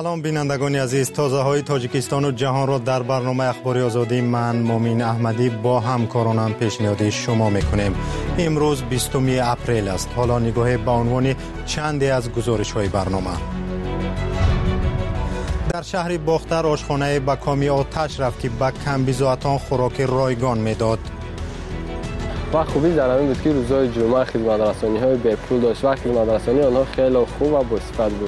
سلام بینندگان عزیز، تازه های تاجیکستان و جهان را در برنامه اخباری آزادی من مومین احمدی با همکارانم پیشنهاد شما میکنیم. امروز 20 اپریل است. حالا نگاه به عنوان چندی از گزارش های برنامه. در شهر باختر آشخانه به کامی آتش رفت که به کمبیزواتان خوراک رایگان میداد. و خوبی در این بود که روزهای جمعه خدمترسانی های بپول داشت و خدمترسانی آنها خیلی خوب و باصفت بود.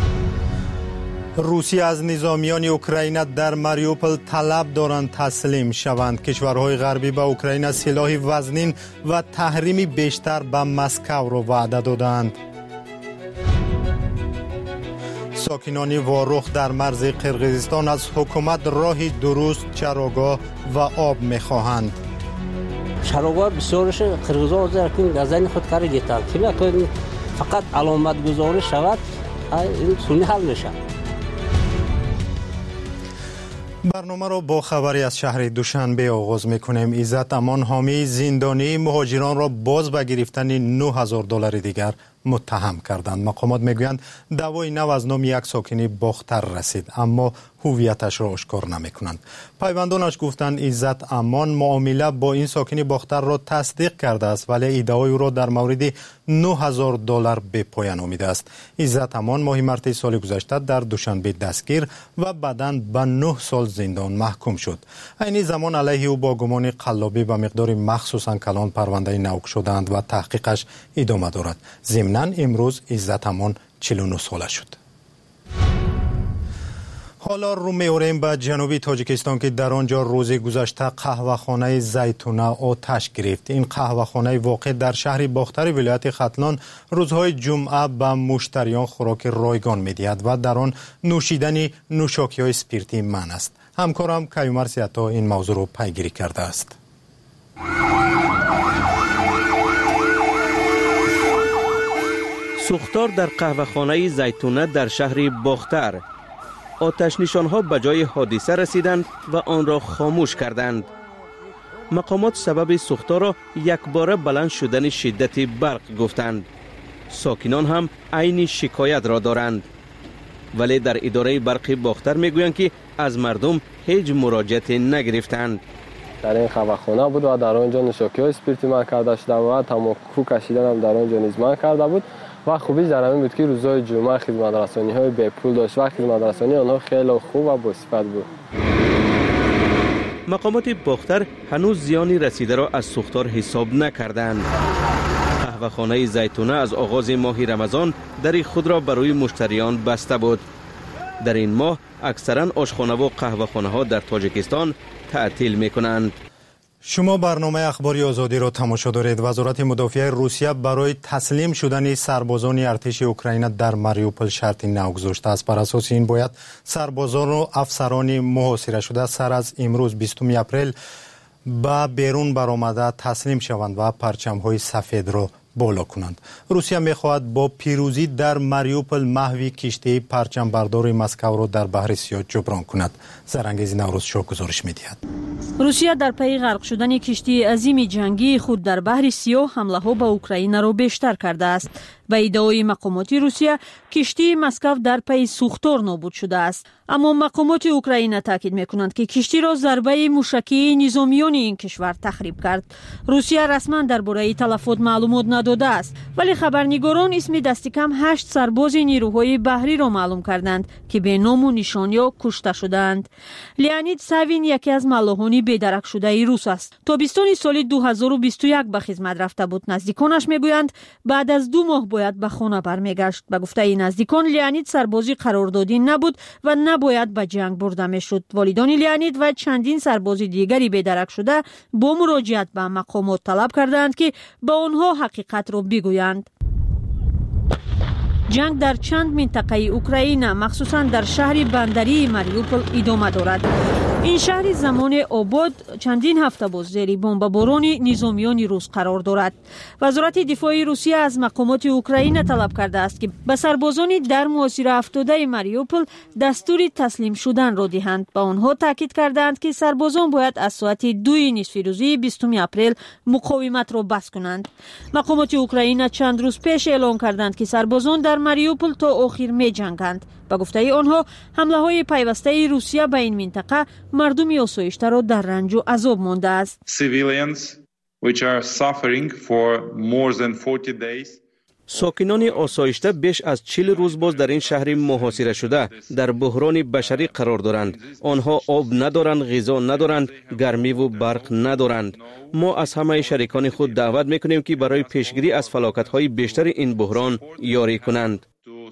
روسیه از نظامیان اوکراین در ماریوپل طلب دارند تسلیم شوند. کشورهای غربی به اوکراین سلاح وزنین و تحریمی بیشتر به مسکو را وعده دادند. ساکنان وارخ در مرز قرقیزستان از حکومت راه درست، چراگاه و آب می‌خواهند. چراگاه بسیارش قرقیزها از گزین خود کار گیتن که فقط علامت گذاری شود این سونی حل میشه. برنامه را با خبری از شهر دوشنبه آغاز میکنیم. عزت امان حامی زندانی مهاجران را باز به گرفتن $9,000 دیگر متهم کردند. مقامات میگویند دعوای نو از نام یک ساکنی باختر رسید، اما هویتش را آشکار نمیکنند. پیوندانش گفتند عزت امان معامله با این ساکنی باختر را تصدیق کرده است، ولی ادعای او را در مورد $9,000 به پایان آمده است. عزت امان ماه مارس سال گذشته در دوشنبه دستگیر و بعداً به 9 سال زندان محکوم شد. این زمان علیه او با گمان قلابی به مقدار مخصوصاً کلان پرونده نو شدند و تحقیقش ادامه دارد. ضمناً امروز عزت امان 49 ساله شد. حالا رو می‌آوریم به جنوبی تاجیکستان که در آنجا روز گذشته قهوه‌خانه زیتونه آتش گرفت. این قهوه‌خانه واقع در شهر باختر ولایت ختلان روزهای جمعه به مشتریان خوراک رایگان می‌دهد و در آن نوشیدن نوشاکی‌های اسپریتی منع است. همکارم کیومر سیاتا این موضوع را پیگیری کرده است. سوختار در قهوه‌خانه زیتونه در شهر باختر. آتش نشان‌ها به جای حادثه رسیدند و آن را خاموش کردند. مقامات سبب سوختار را یکباره بلند شدن شدت برق گفتند. ساکنان هم عین شکایت را دارند. ولی در اداره برق باختر میگویند که از مردم هیچ مراجعت نگرفتند. در این قهوه‌خانه بود و در آنجا نوشاکی‌های اسپریتی منع کرده شده و تمباکو کشیدن هم در آنجا نیز منع کرده بود. و خوبی در این بود که روزهای جمعه خدمترسانی های بپول داشت و خدمترسانی آنها خیلی خوب و باصفت بود. مقامات باختر هنوز زیانی رسیده را از سوختار حساب نکردند. قهوه‌خانه زیتونه از آغاز ماه رمضان در خود را برای مشتریان بسته بود. در این ماه اکثرا آشخانه و قهوه‌خانه ها در تاجیکستان تعطیل می‌کنند. شما برنامه اخباری آزادی را تماشا دارید. وزارت مدافعه روسیه برای تسلیم شدن سربازان ارتش اوکراین در ماریوپل شرطی نو گذاشته است. بر اساس این باید سربازان و افسران محاصره شده سر از امروز 20 اپریل به بیرون برآمده تسلیم شوند و پرچم‌های سفید را بالا کنند. روسیه می‌خواهد با پیروزی در ماریوپل محو کشتی پرچم بردار مسکو را در بحر سیاه جبران کند. زرانگیز نوروز شاه گزارش می‌دهد. روسیه در پی غرق شدن کشتی عظیم جنگی خود در بحر سیاه حمله‌ها به اوکراین را بیشتر کرده است. به ادعای مقامات روسیه کشتی مسکو در پی سوختار نابود شده است، اما مقامات اوکراین تاکید می‌کنند که کشتی را ضربه موشکی نظامیان این کشور تخریب کرد. روسیه رسما درباره تلفات معلومات نداده است، ولی خبرنگاران اسم دست کم 8 سرباز نیروهای بحری را معلوم کردند که به نام و نشان یا کشته شدند. لیانید ساوین یکی از ملاحان بی‌درک شده روس است. تابستان سال 2021 به خدمت رفته بود. نزدیکانش میگویند بعد از 2 ماه باید به خانه برمیگشت. به گفته این نزدیکان لیانید سربازی قراردادی نبود و نباید به جنگ برده میشد. والدان لیانید و چندین سرباز دیگری بی‌درک شده با مراجعت به مقامات طلب کردند که به آنها حقیقت را بگویند. جنگ در چند منطقه اوکراین مخصوصا در شهر بندری ماریوپل ادامه دارد. این شهر زمان آباد چندین هفته باز زیر بمباران نظامیان روس قرار دارد. وزارت دفاع روسیه از مقامات اوکراین طلب کرده است که به سربازان در محاصره افتاده ماریوپل دستور تسلیم شدن را دهند. با آنها تاکید کردند که سربازان باید از ساعت 2 نصف روزی 20 اپریل مقاومت را بس کنند. مقامات اوکراین چند روز پیش اعلام کردند که سربازان در ماریوپول تا آخر می جنگند. با گفته آنها حمله های پیوسته روسیه به این منطقه مردم آسایشته را در رنج و عذاب مانده است. ساکنان آسایشته بیش از 40 روز باز در این شهر محاصره شده در بحران بشری قرار دارند. آنها آب ندارند، غذا ندارند، گرمی و برق ندارند. ما از همه شریکان خود دعوت میکنیم که برای پیشگیری از فلاکت‌های بیشتر این بحران یاری کنند.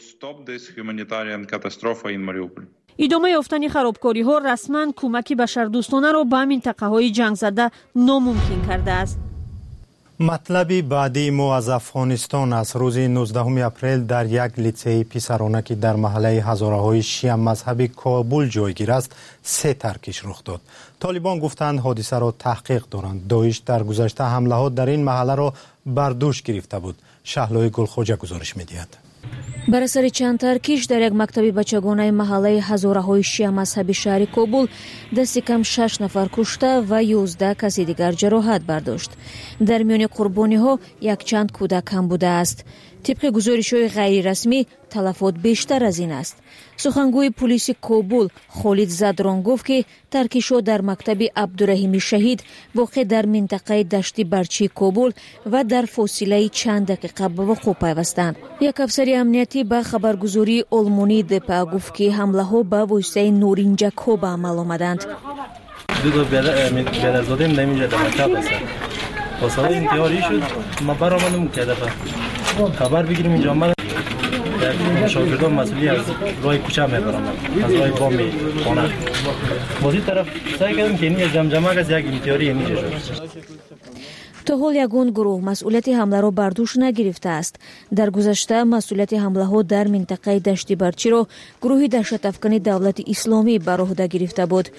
ادامه یافتن خرابکاری ها رسما کمک بشردوستانه را به منطقه های جنگ زده ناممکن کرده است. مطلب بعدی ما از افغانستان است. روز 19 اپریل در یک لیسه پسرانه که در محله هزاره‌های شیعه مذهبی کابل جایگیر است 3 ترکش رخ داد. طالبان گفتند حادثه را تحقیق دارند. داعش در گذشته حملات در این محله را بر دوش گرفته بود. شهلای گلخوجه گزارش می‌دهد. بر اثر چند ترکیش در یک مکتب بچگانه محله هزاره‌های شیعه مذهبی شهر کابل دست کم 6 نفر کشته و 11 کسی دیگر جراحت برداشت. در میان قربانی‌ها یک چند کودک هم بوده است. طبق گزارش‌های غیر رسمی تلفات بیشتر از این است. سخنگوی پلیس کابل خالد زدران گفت که ترکیش‌ها در مکتب عبدالرحیم شهید واقع در منطقه دشت برچی کابل و در فاصله چند دقیقه به وقوع پیوستند. یک افسر امنیتی به خبرگزاری آلمانی دپا گفت که حمله‌ها به واسطه نورینجک‌ها به عمل آمدند. دو برادرزاده من اینجا در مکتب است. واسه انتحاری شد ما برآمدیم که خبر بگیریم اینجا ما شاگردان مسئولی از راه کوچه میبرم از راه بام خانه بازی طرف سعی کردیم که این جمجمه از یک انتحاری اینجا شد. تا حال یگان گروه مسئولیت حمله را بر دوش نگرفته است. در گذشته مسئولیت حمله ها در منطقه دشت برچی را گروه دهشت افکن دولت اسلامی بر عهده گرفته بود.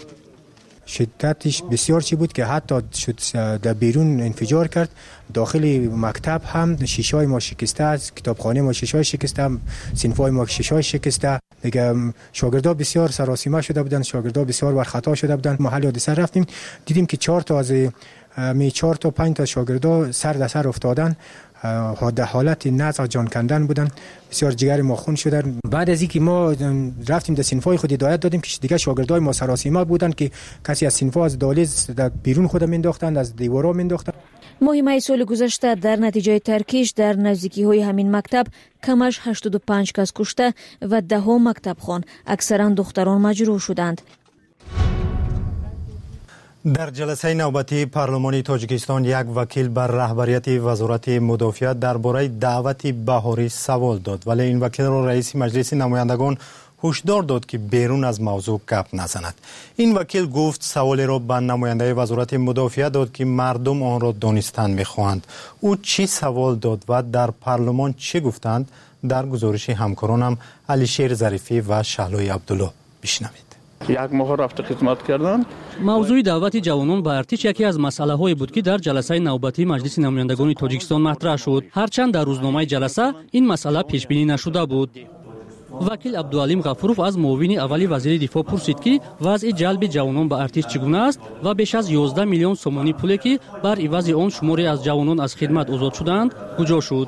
شدتش بسیار چی بود که حتی شد در بیرون انفجار کرد. داخل مکتب هم شیشه‌های ما شکسته است، کتابخانه ما شیشه‌های شکسته، صنف‌های ما شیشه‌های شکسته. دیگه شاگردان بسیار سراسیمه شده بودند، شاگردان بسیار بر خطا شده بودند. محل حادثه رفتیم دیدیم که 4 تا 5 تا شاگردان سر در سر افتادن، در حالت نزع جان کندن بودن، بسیار جگر ما خون شدن. بعد از اینکه ما رفتیم در صنفای خود هدایت دادیم که دیگه شاگردای ما سراسیمه بودن که کسی از صنفا از دهلیز بیرون خود مینداختند، از دیوارا مینداختند. ماه سال گذشته در نتیجه ترکیش در نزدیکی‌های همین مکتب کمش 85 کس کشته و 10 مکتب خوان اکثرا دختران مجروح شدند. در جلسه نوبتی پارلمان تاجیکستان یک وکیل بر رهبریت وزارت مدافعت درباره دعوت بهاری سوال داد، ولی این وکیل را رئیس مجلس نمایندگان هشدار داد که بیرون از موضوع گپ نزند. این وکیل گفت سوالی را به نماینده وزارت مدافعت داد که مردم آن را دانستن می‌خواهند. او چی سوال داد و در پارلمان چه گفتند؟ در گزارش همکارانم علیشیر ظریفی و شهلای عبدالله بشنوید. یک ماه رفته خدمت کردن. موضوع دعوت جوانان به ارتش یکی از مسئله‌های بود که در جلسه نوبتی مجلس نمایندگان تاجیکستان مطرح شد. هرچند در روزنامه جلسه این مسئله پیش بینی نشده بود. وکیل عبدالعلیم غفوروف از معاون اولی وزیر دفاع پرسید که وضع جلب جوانان به ارتش چگونه است و بیش از 11 میلیون سومانی پولی که بر عوض آن شماری از جوانان از خدمت آزاد شدند کجا شد؟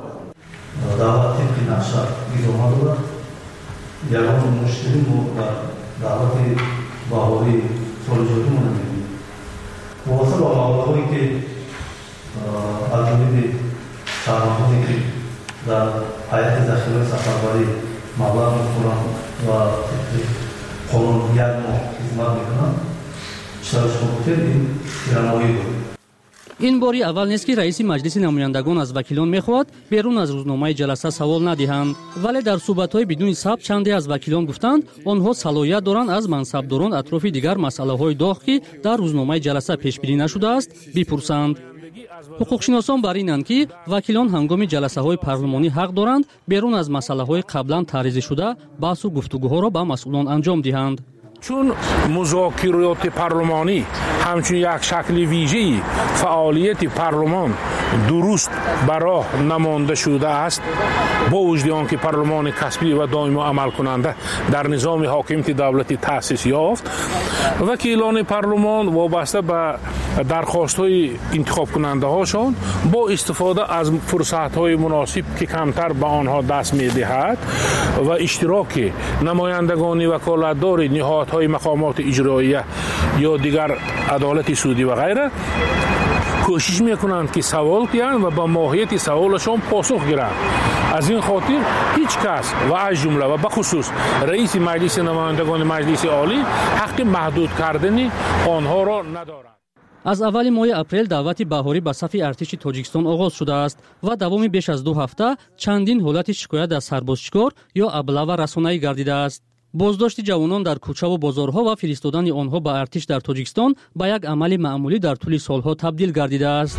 دعوت بهاری سالجاتی مونده واسه با مبلغی که از جمله شهرمندانی که در حیات ذخیره سفربری مبلغ می‌خورن و قانون یک ماه خدمت میکنن شرش خودتر این پیرنهایی بود. این باری اول نیست که رئیس مجلس نمایندگان از وکیلان میخواهد بیرون از روزنامه جلسه سوال ندهند، ولی در صحبت‌های بدون ثبت چندی از وکیلان گفتند آنها صلاحیت دارند از منصبداران اطراف دیگر مسئله‌های داغ که در روزنامه جلسه پیش بینی نشده است بپرسند. حقوقشناسان بر اینند که وکیلان هنگام جلسه‌های پارلمانی حق دارند بیرون از مسئله‌های قبلا تعریض شده بحث و گفتگوها را به مسئولان انجام دهند. چون مذاکرات پارلمانی همچون یک شکل ویژه‌ای فعالیت پارلمان درست برای نمانده شده است با وجود آنکه پارلمان کسبی و دائم عمل کننده در نظام حاکمیت دولتی تأسیس یافت، وکیلان پارلمان وابسته به درخواست‌های انتخاب کننده هاشون با استفاده از فرصت‌های مناسب که کمتر به آنها دست می‌دهد و اشتراک نمایندگان وکالتدار نهادهای مقامات اجراییه یا دیگر عدالت سودی و غیره کوشش میکنند که سوال کنند و با ماهیت سوالشون پاسخ گیرند. از این خاطر هیچ کس و از جمله و بخصوص رئیس مجلس نمایندگان مجلس عالی حق محدود کردن آنها را ندارد. از اول ماه اپریل دعوت بهاری به صف ارتش تاجیکستان آغاز شده است و دوام بیش از 2 هفته چندین حالت شکایت از سربازشکار یا ابله رسانه‌ای گردیده است. بازداشت جوانان در کوچه و بازارها و فرستادن آنها به ارتش در تاجیکستان به یک عمل معمولی در طول سالها تبدیل گردیده است.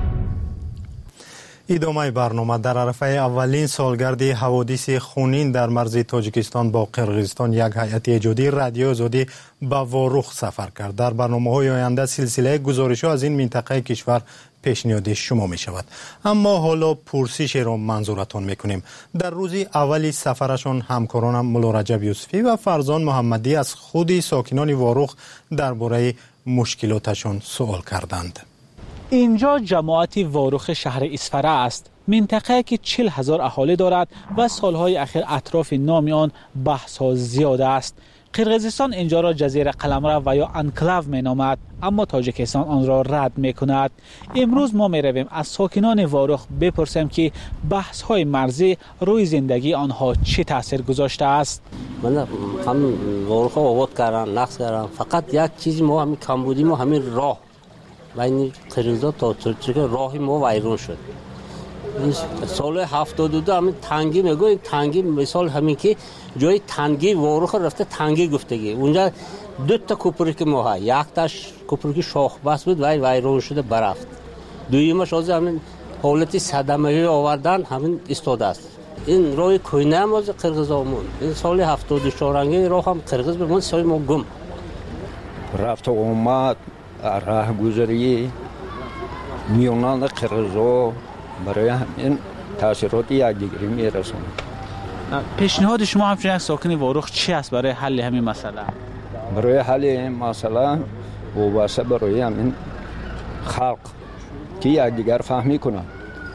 ادامه برنامه. در عرفه اولین سالگرد حوادث خونین در مرز تاجیکستان با قرقیزستان یک هیئت ایجادی رادیو آزادی به واروخ سفر کرد. در برنامه‌های آینده سلسله گزارش‌ها از این منطقه کشور پیشنهاد شما می شود. اما حالا پرسشی را منظورتان می کنیم. در روز اولی سفرشان همکارانم مولا رجب یوسفی و فرزان محمدی از خود ساکنان واروخ درباره مشکلاتشان سوال کردند. اینجا جماعت واروخ شهر اسفره است، منطقه که 40,000 اهالی دارد و سالهای اخیر اطراف نام آن بحث‌ها زیاد است. قرقیزستان اینجا را جزیره قلمرو و یا انکلاو می نامد، اما تاجیکستان آن را رد می کند. امروز ما می رویم از ساکنان واروخ بپرسیم که بحث های مرزی روی زندگی آنها چه تاثیر گذاشته است. من هم واروخ آباد کردن، نقص کردن، فقط یک چیزی ما همین کم بودیم و همین راه بین قرقیزستان تا ترکیه راه ما ویران شد. سال 72 همین تنگی میگویم، تنگی مثال همین که جای تنگی واروخ رفته تنگی گفتگی اونجا 2 تا کوپری که ما یک تاش کوپری که شاخ بس بود ویران شده برفت، دویمش از همین حالت صدمه آوردن همین ایستاده است. این راه کوینه هم از قرقیزستان این سال 74 رنگی راه هم قرقیز بمون سال ما گم رفت و اومد راه گذاری میونان قرقیزستان برای همین تاثیرات یکدیگری میرسونه. پیشنهاد شما همچنین ساکن واروخ چی است برای حل همین مسئله؟ برای حل این مسئله وابسته برای همین خلق که یکدیگر فهمی کنند،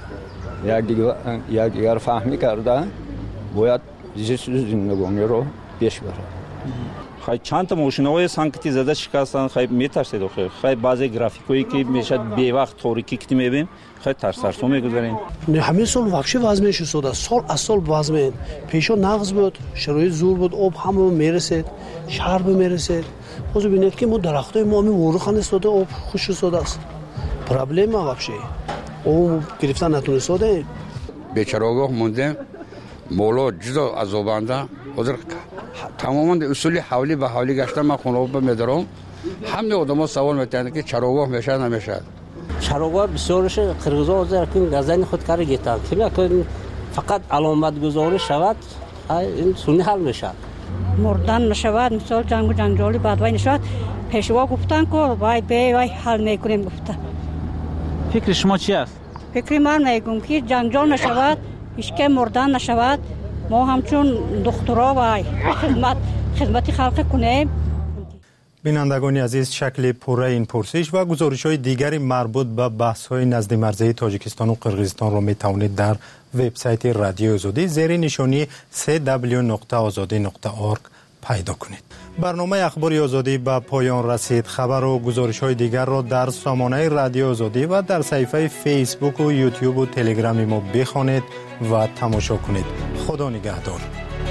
یکدیگر فهمی کرده باید زیست زندگانی رو پیش برد. خیلی چند تا ماشین‌های سانکتی زده شکستن، خیلی میترسید. خیلی بعضی گرافیکایی که میشه به وقت تاریکی که میبینیم خیلی ترسو میگذاریم. همین سال واقعی وضع شده، سال از سال وضع پیشا نقص بود، شرایط زور بود، آب همه میرسید، شهر به میرسید. باز ببینید که ما درختای ما همین واروخ استاده، آب خوش شده است. پرابلم واقعی او گرفتن نتونسته. بیچاره‌ها مونده، مولا جدا از آبنده حاضر تماما اصول حولی به حولی گشتن. من خونه به میدارم، همه آدم‌ها سوال می‌کنند که چراگاه میشه نمیشه. چراگاه بسیارش قرقیزستان از رکن گزین خود کار گیتن که فقط علامت گذاری شود این سونی حل میشه. مردن نشود، مثال جنگ و جنجالی بعد وای نشود، پیشوا گفتن که وای حل میکنیم گفتن. فکر شما چی است؟ فکر من میگم که جنجال نشود، هیچ که مردن نشود، ما همچون دکترها و خدمت خلق کنیم. بینندگان عزیز، شکل پوره این پرسش و گزارش‌های دیگری مربوط به بحث‌های نزد مرزی تاجیکستان و قرقیزستان را می‌توانید در وبسایت رادیو آزادی زیر نشانی www.azadi.org پیدا کنید. برنامه اخبار آزادی به پایان رسید. خبر و گزارش‌های دیگر را در سامانه رادیو آزادی و در صفحه فیسبوک و یوتیوب و تلگرام ما بخوانید و تماشا کنید. خدا نگهدار.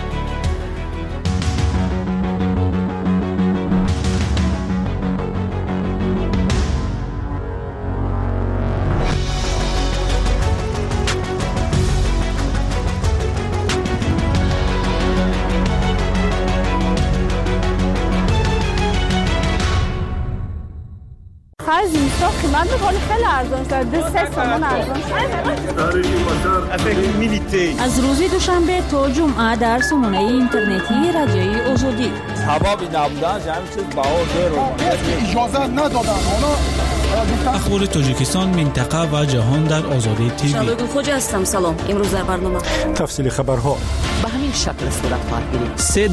خیلی ارزان شد، 3 تومان ارزان شد. از روز دوشنبه تا جمعه در سامانه اینترنتی رادیوی آزادی کبابی نبودن همین چیز بهار اجازه ندادن اخبار تاجیکستان، منطقه و جهان در آزادی تیوی. شادوگل خوجا هستم. سلام. امروز در برنامه تفصیل خبرها به همین شکل صورت خواهد گرفت.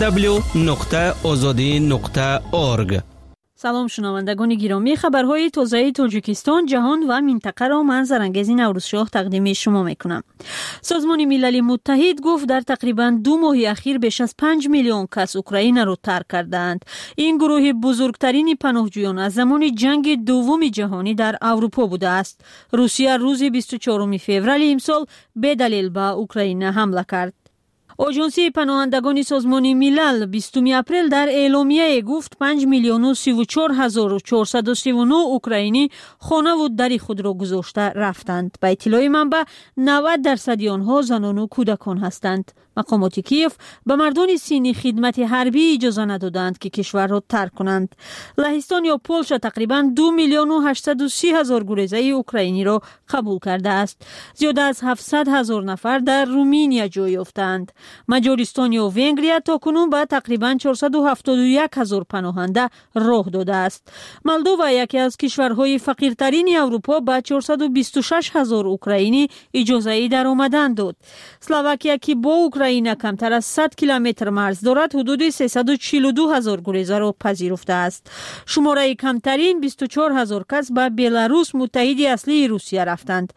www.azadi.org. سلام شنوندگان گرامی، خبرهای تازه تاجیکستان، جهان و منطقه را من زرنگزی نوروزشاه تقدیم شما میکنم. سازمان ملل متحد گفت در تقریبا 2 ماه اخیر بیش از 5 میلیون کس اوکراین را ترک کردند. این گروه بزرگترین پناهجویان از زمان جنگ دوم جهانی در اروپا بوده است. روسیه روز 24 فوریه امسال به دلیل به اوکراین حمله کرد. آژانسی پناهندگان سازمان ملل 20 اپریل در اعلامیه گفت 5,34,439 اوکراینی خانه و در خود را گذاشته رفتند. به اطلاع منبع 90% آنها زنان و کودکان هستند. مقامات کیف به مردان سین خدمت حربی اجازه ندادند که کشور را ترک کنند. لهستان یا پولشا تقریبا 2,830,000 گریزه اوکراینی را قبول کرده است. زیاده از 700,000 نفر در رومانیا جای یافتند. مجارستان یا ونگریا تاکنون به تقریبا 471,000 پناهنده راه داده است. مولدووا یکی از کشورهای فقیرترین اروپا به 426,000 اوکراینی اجازه درآمدن داد. اسلواکیا که با اوکراین کمتر از 100 کیلومتر مرز دارد حدود 342,000 گریزه را پذیرفته است. شماره کمترین 24,000 کس به بلاروس متحد اصلی روسیه رفتند.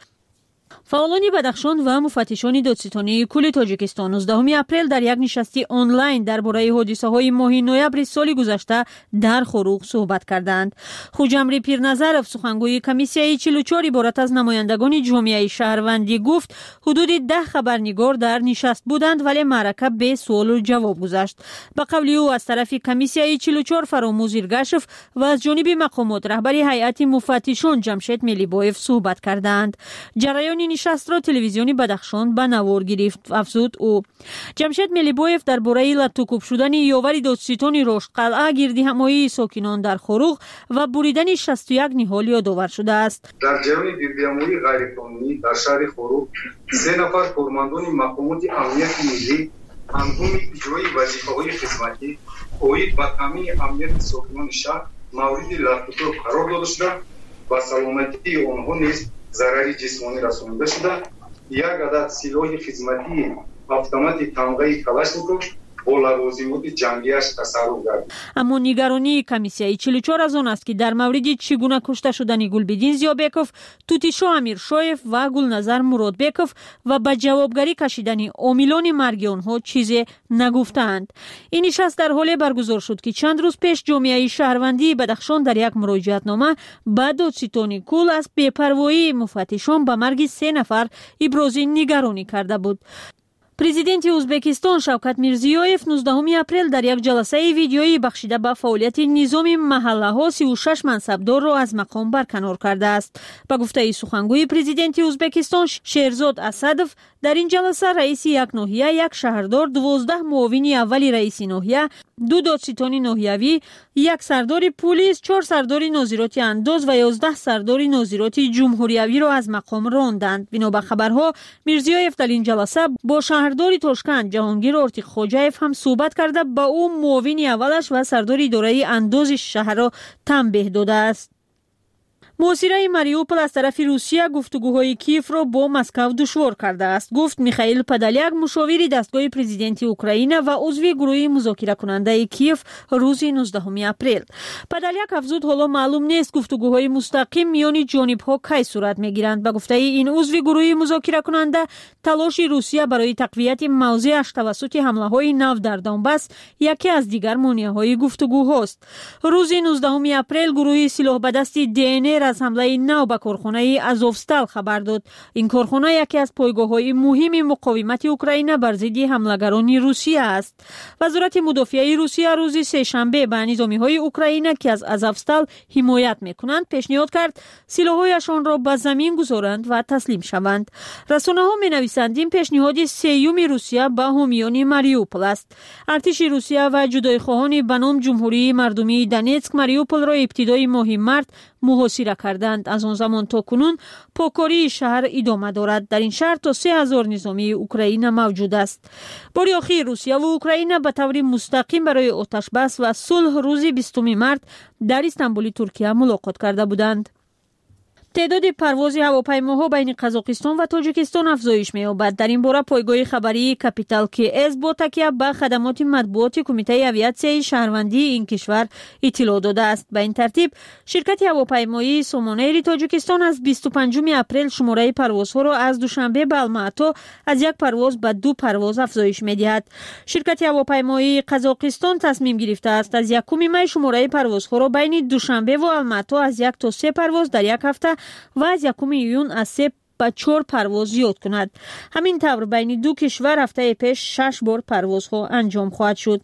فعالان بدخشان و مفتشان دادستانی کل تاجیکستان 19 اپریل در یک نشست آنلاین درباره حادثه‌های ماه نوامبر سال گذشته در خروق صحبت کردند. خوجمری پیرنظرов سخنگوی کمیسیای 44 عبارت از نمایندگان جامعه شهروندی گفت حدود 10 خبرنگار در نشست بودند ولی معرکه به سوال و جواب گذشت. به قول او از طرف کمیسیای 44 فراموز ایرگاشف و از جانب مقامات رهبر هیئت مفتشان جمشید ملیبایف صحبت کردند. جریان نشست را تلویزیون بدخشان به نوار گرفت. افزود او جمشید ملیبایف درباره لطوکوب شدن یاور دادستان رشد قلعه گردی همایی ساکنان در خروق و بریدن 61 نهال یادآور شده است. در جریان گردی‌همایی غیرقانونی در شهر خروق 3 نفر کارمندان مقامات امنیت ملی هنگام اجرای وظیفه‌های خدمتی اوید به تامین امنیت ساکنان شهر مورد لطوکوب قرار داده شده و سلامتی آنها نیز ضرری جسمانی رسانده شده. یک عدد سلاح خدمتی автомат تمغه کلاشنیکوف با لوازمات جنگیش تصرف گردید. اما نگرانی کمیسیای 44 از آن است که در مورد چگونه کشته شدن گلبدین زیابکوف، توتیشا امیرشایف و گلنظر مرادبکوف و به جوابگری کشیدن عاملان مرگ آنها چیزی نگفتند. این نشست در حال برگزار شد که چند روز پیش جامعه شهروندی بدخشان در یک مراجعتنامه به دادستان کل از بی‌پروایی مفتشان به مرگ 3 نفر ابراز نگرانی کرده بود. پرزیدنت ازبکستان شوکت میرزیویف 19 اپریل در یک جلسه ویدیویی بخشیده به فعالیت نظام محله ها 36 منصبدار را از مقام برکنار کرده است. به گفته سخنگوی پرزیدنت ازبکستان شیرزاد اسدف در این جلسه رئیس یک ناحیه، یک شهردار، 12 معاون اول رئیس ناحیه، 2 دادستان ناحیوی، 1 سردار پلیس، 4 سردار ناظرات انداز و 11 سردار ناظرات جمهوریوی را از مقام راندند. بنا به خبرها میرزیویف در این جلسه با شهردار تاشکند جهانگیر آرتیق خوجایف هم صحبت کرده با او معاون اولش و سردار اداره انداز شهر را تنبیه داده است. محاصره ماریوپول از طرف روسیه گفتگوهای کیف را با مسکو دشوار کرده است. گفت میخائیل پادالیاک مشاور دستگاه پرزیدنت اوکراین و عضو گروه مذاکره کننده کیف روز 19 اپریل. پادالیاک افزود حالا معلوم نیست گفتگوهای مستقیم میان جانب‌ها کی صورت میگیرند. به گفته این عضو گروه مذاکره کننده تلاش روسیه برای تقویت موضعش توسط حمله‌های نو در دونباس یکی از دیگر مانع‌های گفتگوهاست. روز 19 اپریل گروه سلاح به دست DNR از حمله نو به کارخانه ازوفستال خبر داد. این کارخانه یکی از پایگاه‌های مهم مقاومت اوکراین بر ضد حمله‌گران روسیه است. وزارت مدافعه روسیه روز سه‌شنبه به نظامی‌های اوکراین که از ازوفستال حمایت می‌کنند پیشنهاد کرد سلاح‌هایشان را به زمین گذارند و تسلیم شوند. رسانه‌ها می‌نویسند این پیشنهاد سیوم روسیه به حامیان ماریوپول است. ارتش روسیه و جدایی‌خواهان به نام جمهوری مردمی دونتسک ماریوپول را ابتدای ماه مارس محاصره کردند. از آن زمان تا کنون پاکاری شهر ادامه دارد. در این شهر تا 3000 نظامی اوکراین موجود است. بار اخیر روسیه و اوکراین به طور مستقیم برای آتش بس و صلح روز 20 مارس در استانبول ترکیه ملاقات کرده بودند. تعداد پرواز هواپیماها بین قزاقستان و تاجیکستان افزایش می‌یابد. در این باره پایگاه خبری کپیتال کی‌از با تکیه به خدمات مطبوعاتی کمیته اویاسیون شهروندی این کشور اطلاع داده است. به این ترتیب شرکت هواپیمایی سومونیر تاجیکستان از 25 اپریل شماره پروازها را از دوشنبه به الماتا از 1 پرواز به 2 پرواز افزایش می‌دهد. شرکت هواپیمایی قزاقستان تصمیم گرفته است از 1 می شماره پروازها را بین دوشنبه و الماتا از 1 تا 3 پرواز در یک هفته و از 1 ایون از 3 به 4 پرواز زیاد کند. همین طور بین دو کشور هفته پیش 6 بار پروازها انجام خواهد شد.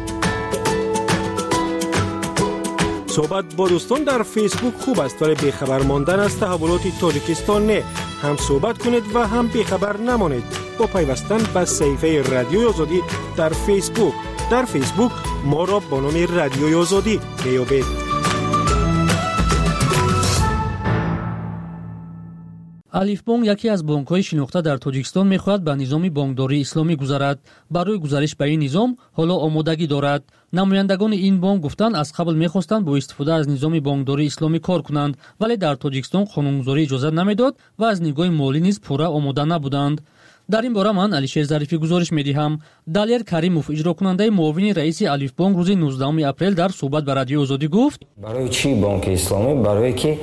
صحبت با دوستان در فیسبوک خوب است ولی بیخبر ماندن از تحولات تاجیکستان نه. هم صحبت کنید و هم بیخبر نمانید با پیوستن به صفحه رادیوی آزادی در فیسبوک. در فیسبوک ما را با نام رادیوی آزادی بیابید. الف بانک یکی از بانک‌های شناخته در تاجیکستان می‌خواهد به نظام بانکداری اسلامی گذرد. برای گزارش به این نظام حالا آمادگی دارد. نمایندگان این بانک گفتند از قبل می‌خواستند با استفاده از نظام بانکداری اسلامی کار کنند ولی در تاجیکستان قانونگذاری اجازه نمیداد و از نگاه مالی نیز پورا آماده نبودند. در این باره من علیشیر ظریفی گزارش می‌دهم. دالیر کریموف اجراکننده معاون رئیس الف بانک روز 19 اپریل در صحبت با رادیو آزادی گفت: برای چی بانک اسلامی؟ برای که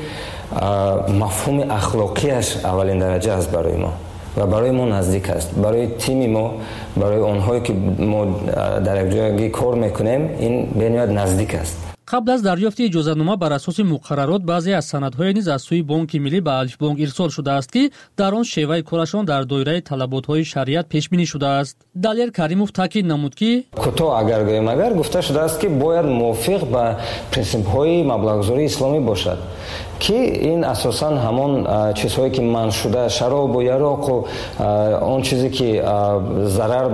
مفهوم اخلاقیش اولین درجه است برای ما و برای ما نزدیک است. برای تیم ما، برای اونهایی که ما در یک جایی کار میکنیم این بنیاد نزدیک است. قبل از دریافت اجازه‌نامه بر اساس مقررات بعضی از سندهای نیز از سوی بانک ملی به الف بانک ارسال شده است که در آن شیوه کارشان در دایره طلبات‌های شریعت پیش بینی شده است. دالیر کریموف تاکید نمود که کوتاه اگر گویم اگر گفته شده است که باید موافق با پرینسیپ‌های مبلغ‌گذاری اسلامی باشد که این اساساً همان چیزهایی که منع شده شراب و یراق و اون چیزی که ضرر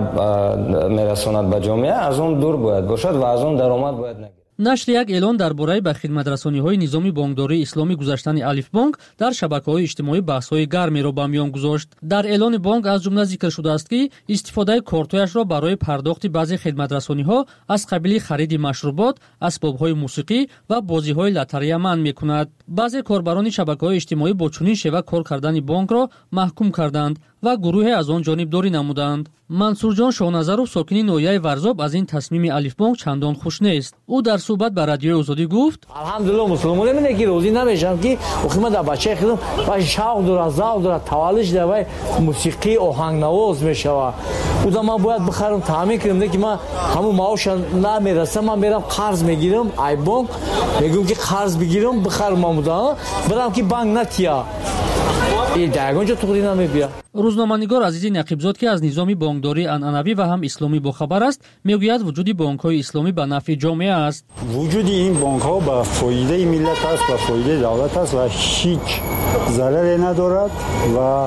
میرساند به جامعه از اون دور باید باشد و از اون درآمد باید نگیرد. نشر یک اعلان درباره به خدمت‌رسانی‌های نظامی بانکداری اسلامی گذاشتن الف بانک در شبکه‌های اجتماعی بحث‌های گرمی را به میان گذاشت. در اعلان بانک از جمله ذکر شده است که استفاده کارتایش را برای پرداخت بعضی خدمت‌رسانی‌ها از قبیل خرید مشروبات، اسباب‌های موسیقی و بازی‌های لاتاری منع می‌کند. بعضی کاربران شبکه‌های اجتماعی با چنین شیوه کار کردن بانک را محکوم کردند و گروه از آن جانبداری نمودند. منصور جان شاهنظرов ساکنی ناحیه ورزاب از این تصمیم الف بانک چندان خوش نیست. او در صحبت با رادیو آزادی گفت: الحمدلله مسلمانان میگن که روزی نمیشن که خودم در بچه خودم با شوق داره زاو داره تولش داره موسیقی آهنگ نواز میشوه. خودم ما باید بخرم تامین کنم که من همون معاش نمیرسم من میرم قرض میگیرم ای بانک میگم که قرض بگیرم بخرم مامودا برام که بانک نتیا این داگونجا توری نمیبیا. روزنامه‌نگار عزیزی نقیبزاد که از نظام بانکداری عنعنوی و هم اسلامی باخبر است میگوید وجود بانک‌های اسلامی به نفع جامعه است. وجود این بانک‌ها به فایده ملت است و فایده دولت است و هیچ ضرری ندارد و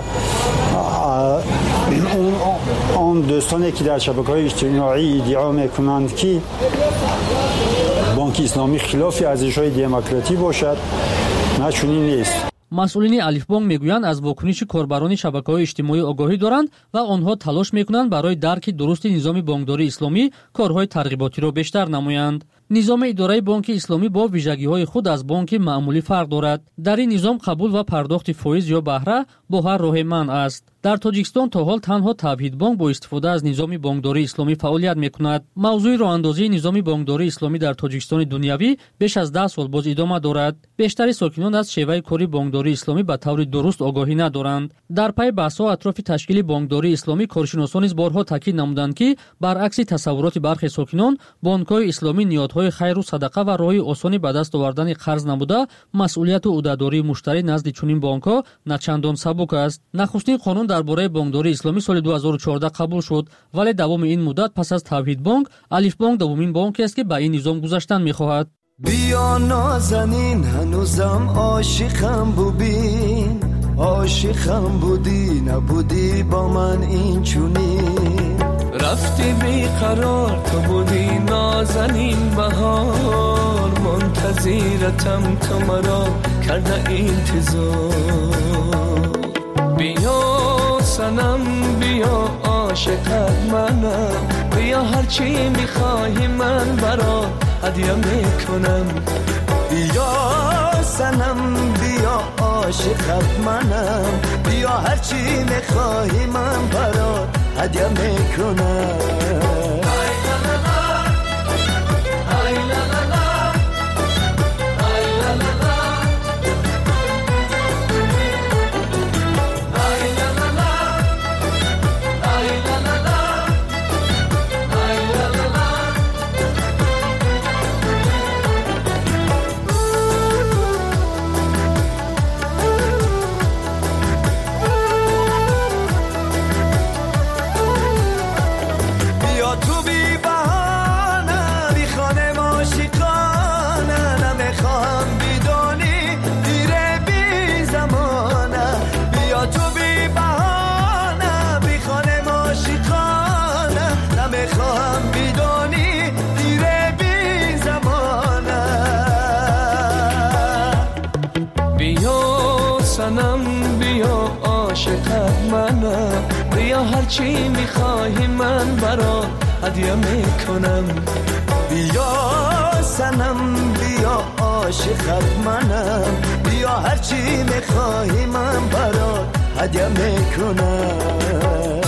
اون دوستانی که در شبکه‌های اجتماعی ادعا می‌کنند که بانک اسلامی خلاف ارزش‌های دموکراسی باشد نه چنین نیست. مسئولین الف بانک میگویند از واکنش کاربران شبکه‌های اجتماعی آگاهی دارند و آنها تلاش میکنند برای درک درست نظام بانکداری اسلامی کارهای ترغیباتی را بیشتر نمایند. نظام اداره بانک اسلامی با ویژگی‌های خود از بانک معمولی فرق دارد. در این نظام قبول و پرداخت فایز یا بهره با هر راه منع است. در تاجیکستان تا حال تنها توحید بانک با استفاده از نظام بانکداری اسلامی فعالیت می‌کند. موضوع راه‌اندازی نظام بانکداری اسلامی در تاجیکستان دنیوی بیش از 10 سال باز ادامه دارد. بیشتر ساکنان از شیوه کاری بانکداری اسلامی به طور درست آگاهی ندارند. در پی بحث‌ها اطراف تشکیل بانکداری اسلامی کارشناسان نیز بارها تاکید نمودند که برعکس تصورات برخی ساکنان بانک‌های اسلامی نیازهای خیر و صدقه و راهی آسانی به دست آوردن قرض نبوده مسئولیت و عهده‌داری مشتری نزد چنین بانک‌ها نچندان سبک است. نخستین قانون درباره بانکداری اسلامی سال 2014 قبول شد ولی دوام این مدت پس از توحید بانک الف بانک دومین بانکی است که به این نظام گذاشتن می‌خواهد. بیا نازنین هنوزم عاشقم ببین عاشقم بودی نبودی با من این چونین رفتی بیقرار تو بودی نازنین بهار منتظرتم تو مرا کرده انتظار. بیا سنم بیا عاشقت منم، بیا هرچی میخواهی من برات هدیه میکنم. بیا سنم بیا عاشقت منم، بیا هرچی میخواهی من برات هدیه میکنم. هرچی میخواهی من برات هدیه میکنم. بیا سنم بیا عاشقت منم، بیا هرچی میخواهی من برات هدیه میکنم.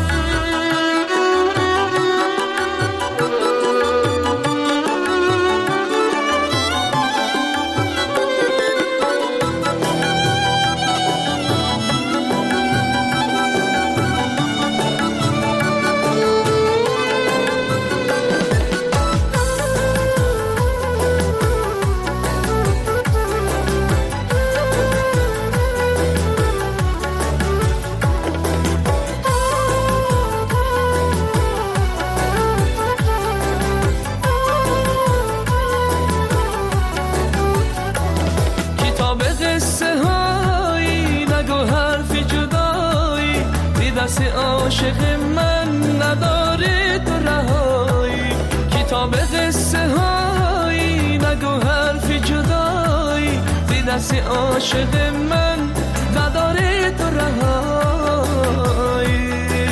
عاشق من نداره تو رهایی، کتاب قصه هایی نگو حرف جدایی، زی دست عاشق من نداره تو رهایی.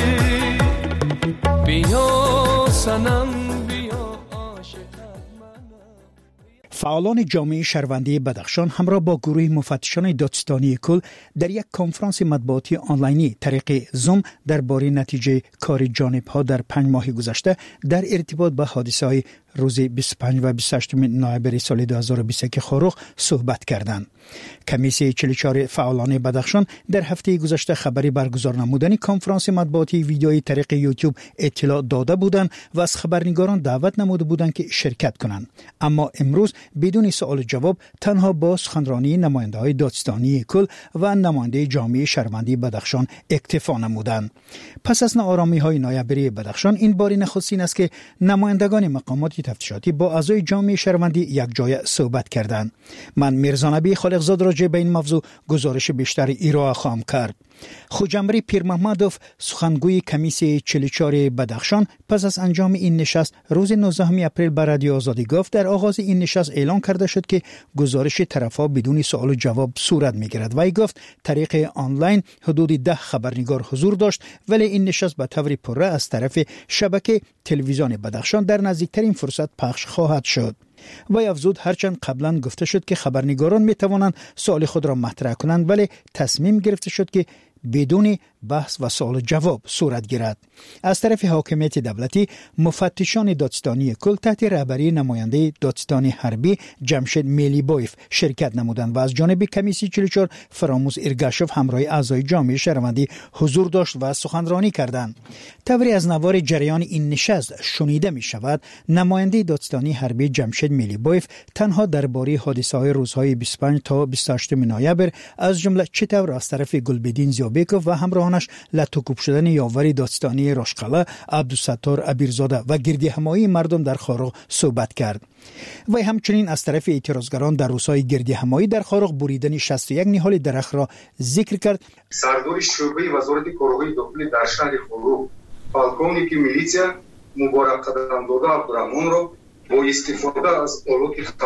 بیا سنم فعالان جامعه شهروندی بدخشان همراه با گروه مفتشان دادستانی کل در یک کنفرانس مطبوعاتی آنلاینی طریق زوم درباره نتیجه کار جانب‌ها در 5 ماه گذشته در ارتباط با حادثه‌های روز 25 و 28 نوامبر سال 2021 خاروخ صحبت کردند. کمیسیون 44 فعالان بدخشان در هفته گذشته خبری برگزار نمودن کنفرانس مطبوعاتی ویدیویی طریق یوتیوب اطلاع داده بودند و از خبرنگاران دعوت نموده بودند که شرکت کنند، اما امروز بدون سوال جواب تنها با سخنرانی نماینده‌های دادستانی کل و نماینده جامعه شهروندی بدخشان اکتفا نمودند. پس از ناآرامی‌های نوامبری بدخشان این بار نخستین است که نمایندگان مقامات تفتیشاتی با اعضای جامعه شهروندی یک جای صحبت کردند. من میرزا نبی خالقزاد راجع به این موضوع گزارش بیشتر ارائه خواهم کرد. خوجمری پیرمحمدوف سخنگوی کمیسیون 44 بدخشان پس از انجام این نشست روز 19 اپریل بر رادیو آزادی گفت در آغاز این نشست اعلان کرده شد که گزارش طرف‌ها بدون سوال و جواب صورت می‌گیرد. وی گفت طریق آنلاین حدود 10 خبرنگار حضور داشت، ولی این نشست به طور پره از طرف شبکه تلویزیون بدخشان در نزدیکترین فرصت پخش خواهد شد. و افزود هرچند قبلا گفته شد که خبرنگاران می توانند سوال خود را مطرح کنند، ولی تصمیم گرفته شد که بدون بحث و سوال جواب صورت گیرد. از طرف حاکمیت دولتی مفتشان دادستانی کل تحت رهبری نماینده دادستانی حربی جمشید میلیبویف شرکت نمودند و از جانب کمیسیون 44 فراموز ارگاشوف همراه اعضای جامعه شهروندی حضور داشت و سخنرانی کردند. طوری از نوار جریان این نشست شنیده می شود نماینده دادستانی حربی جمشید میلیبویف تنها درباره حادثه‌های روزهای 25 تا 28 نوامبر از جمله چطور از طرف گلبدین زیابکوف و همراهانش لطوکوب شدن یاور دادستانی راشقله عبدالستار ابیرزاده و گردیهمایی مردم در خاروق صحبت کرد. و همچنین از طرف اعتراضگران در روزهای گردیهمایی در خاروق بریدن 61 نهال درخت را ذکر کرد. سردار شعبه وزارت کارهای داخلی در شهر خاروق پالکونیک میلیسیا مبارک قدم داده عبدالرحمن را با استفاده از آلات